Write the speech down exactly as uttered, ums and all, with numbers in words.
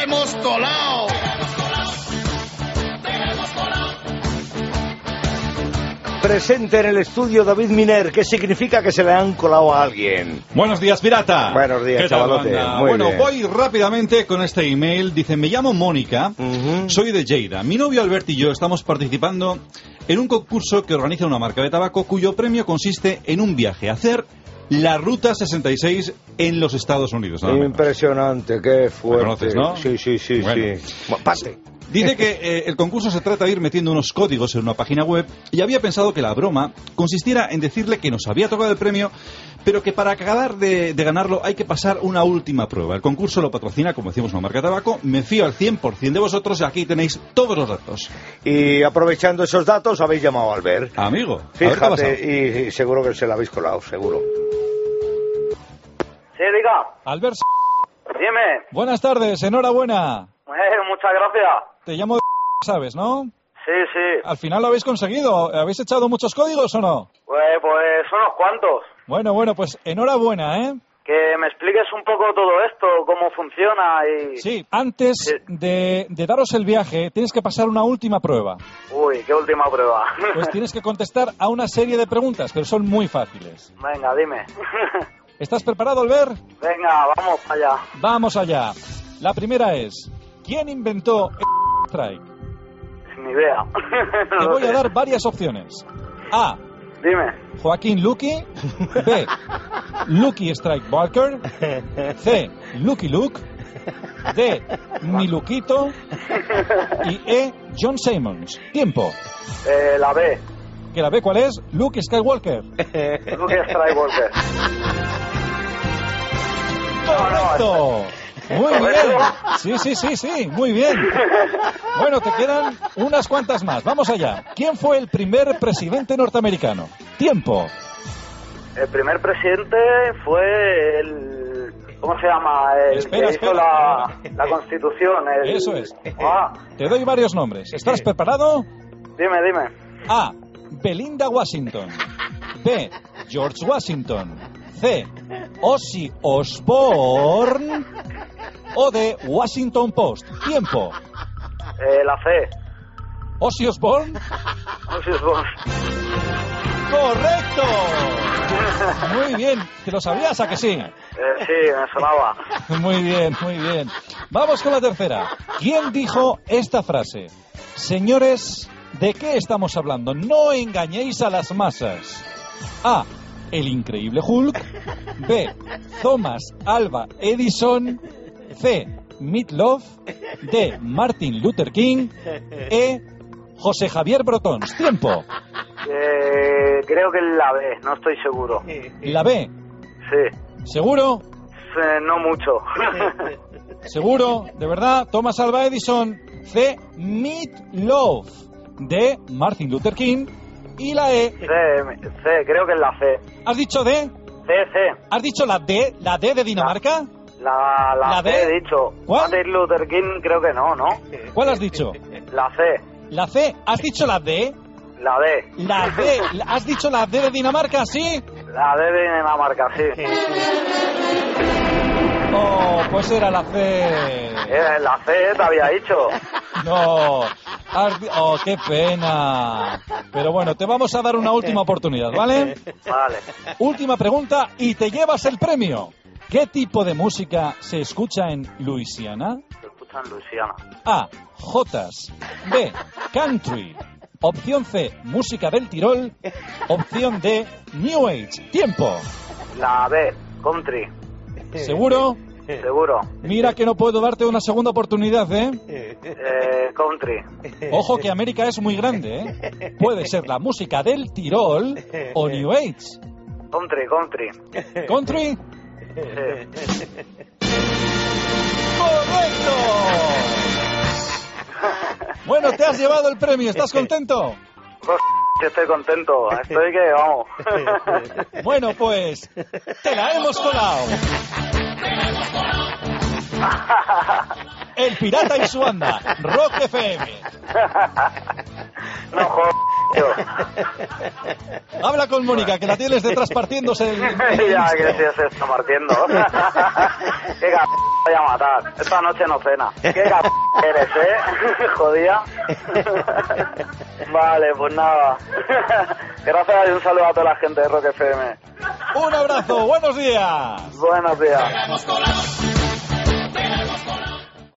hemos colado! Presente en el estudio David Miner. ¿Qué significa que se le han colado a alguien? Buenos días, pirata. Buenos días, chavalote. Muy bueno, bien. voy rápidamente con este email. Dice, me llamo Mónica, uh-huh. soy de Lleida. Mi novio Albert y yo estamos participando en un concurso que organiza una marca de tabaco cuyo premio consiste en un viaje a hacer la Ruta sesenta y seis en los Estados Unidos. Impresionante, qué fuerte. ¿Lo conoces, no? Sí, sí, sí, bueno. sí. Bueno, pase. Dice que eh, el concurso se trata de ir metiendo unos códigos en una página web y había pensado que la broma consistiera en decirle que nos había tocado el premio, pero que para acabar de, de ganarlo hay que pasar una última prueba. El concurso lo patrocina, como decimos, una marca de tabaco. Me fío al cien por ciento de vosotros y aquí tenéis todos los datos. Y aprovechando esos datos habéis llamado a Albert. Amigo, fíjate, y, y seguro que se la habéis colado, seguro. Sí, diga. Albert, dime. Buenas tardes, enhorabuena. Eh, muchas gracias. Te llamo de... ¿sabes, no? Sí, sí. Al final lo habéis conseguido. ¿Habéis echado muchos códigos o no? Pues, pues unos cuantos. Bueno, bueno, pues enhorabuena, ¿eh? Que me expliques un poco todo esto, cómo funciona y... Sí, antes sí. De, de daros el viaje, tienes que pasar una última prueba. Uy, ¿qué última prueba? Pues tienes que contestar a una serie de preguntas, pero son muy fáciles. Venga, dime. ¿Estás preparado, Albert? Venga, vamos allá. Vamos allá. La primera es, ¿quién inventó el strike? Ni idea. No Te voy sé. a dar varias opciones. A. Dime. Joaquín Luqui. B. Lucky Strike Walker. C. Lucky Luke. D. Mi Luquito. Y E. John Simmons. Tiempo. Eh, la B. ¿Que la B cuál es? Luke Skywalker. Luke Skywalker. ¡Correcto! Muy bien. Sí, sí, sí, sí, muy bien. Bueno, te quedan unas cuantas más. Vamos allá. ¿Quién fue el primer presidente norteamericano? Tiempo. El primer presidente fue el... ¿Cómo se llama? El espera, que espera, hizo la, la Constitución. El... Eso es. Ah. Te doy varios nombres. ¿Estás preparado? Dime, dime. A. Belinda Washington. B. George Washington. C. Ozzy Osbourne. O D. Washington Post. Tiempo. Eh, la C. Ozzy Osbourne. Ozzy Osbourne. ¡Correcto! Muy bien. ¿Te lo sabías a que sí? Eh, sí, me sonaba. Muy bien, muy bien. Vamos con la tercera. ¿Quién dijo esta frase? Señores, ¿de qué estamos hablando? No engañéis a las masas. A. El increíble Hulk. B. Thomas Alva Edison. C. Meat Loaf. D. Martin Luther King. E. José Javier Brotons. Tiempo. Eh, creo que es la B, no estoy seguro. ¿La B? Sí. ¿Seguro? Eh, no mucho. ¿Seguro? ¿De verdad? Thomas Alva Edison. C. Meat Loaf. D. Martin Luther King. Y la E. C, C, creo que es la C. ¿Has dicho D? C, C. ¿Has dicho la D? ¿La D de Dinamarca? La, la, la D C he dicho. ¿Cuál? Martin Luther King creo que no, ¿no? ¿Cuál has dicho? La C. ¿La C? ¿Has dicho la D? La D. La D. ¿Has dicho la D de Dinamarca, sí? La D de Dinamarca, sí. Oh, pues era la C. Eh, la C te había dicho. No. Has... Oh, qué pena. Pero bueno, te vamos a dar una última oportunidad, ¿vale? Vale. Última pregunta y te llevas el premio. ¿Qué tipo de música se escucha en Luisiana? Se escucha en Luisiana. A. Jotas. B. Country. Opción C. Música del Tirol. Opción D. New Age. Tiempo. La B. Country. ¿Seguro? Seguro. Mira que no puedo darte una segunda oportunidad, ¿eh? Eh, country. Ojo que América es muy grande, ¿eh? Puede ser la música del Tirol o New Age. Country, country. ¿Country? Sí. ¡Correcto! Bueno, te has llevado el premio. ¿Estás contento? Pues, estoy contento. Estoy que vamos. Bueno, pues te la hemos colado. El pirata y su banda, Rock F M. No jodas. tío. Habla con Mónica, que la tienes detrás partiéndose el... Ya, que sí se está partiendo. Qué c***, voy a matar. Esta noche no cena. Qué c*** eres, ¿eh? Jodía. Vale, pues nada. Gracias y un saludo a toda la gente de Rock F M. Un abrazo, buenos días. Buenos días.